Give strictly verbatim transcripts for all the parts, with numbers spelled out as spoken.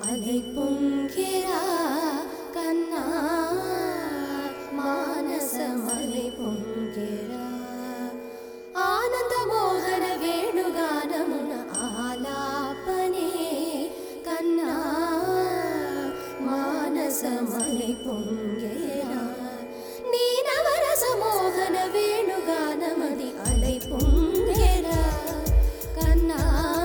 అలై పొంగెరా కన్నా మానసమలై పొంగెరా ఆనంద మోహన వేణుగానమున ఆలాపనే కన్నా మానసమలై పొంగెరా నీ నవరస మోహన వేణుగానమది అలై పొంగెరా కన్నా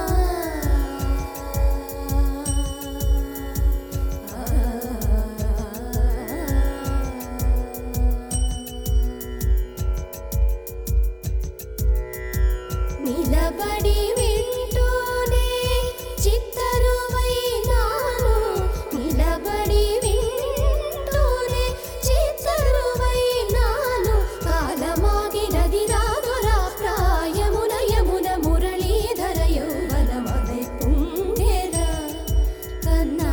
నిలబడి వింటూనే చిత్తరువైనాను నిలబడి వింటూనే చిత్తరువైనాను కాలమాగినది రాదురా ప్రాయమున యమున మురళీధర యౌవనమలై పొంగెరా కన్నా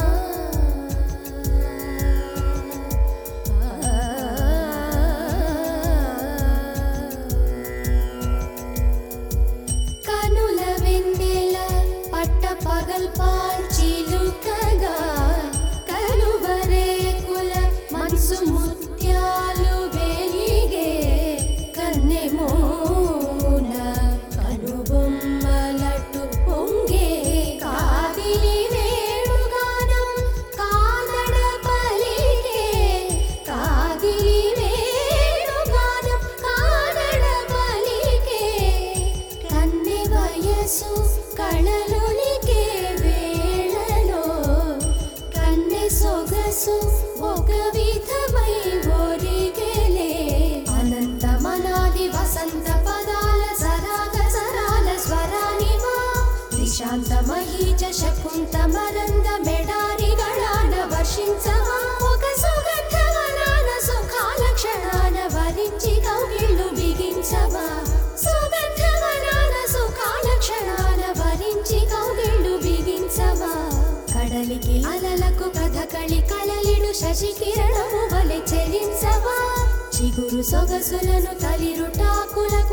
కనుల వెన్నెల పట్ట పగల్ పాల్చిలుకగా కలువరేకుల మనసు ముత్యాలు వెలిగే కన్నెమోన కనుబొమ్మలటు పొంగే కాదిలి వేణుగానం కాదడ పలికే కాదిలి వేణుగానం కాదడ పలికే కన్నె వయసు కళలునికే వేళలో కన్నె సొగసు ఒక విధమై ఒరిగెలే అనంత మనాది వసంత పదాల సరాగ సరాల స్వరానివా నిశాంత మహీజ శకుంత మరంద మెడారి గళాన వర్షించవా ఒక సుగంధవనాన సుఖాల క్షణాన వరించి కౌగిళ్ళు బిగించవా సుగంధవనాన సుఖాల క్షణాన వరించి కౌగిళ్ళు బిగించవా కడలికి అలలకు కథకళి కళలిడు శశి కిరణము వలె చెలించవా చిగురు సొగసులను తలిరుటాకులకు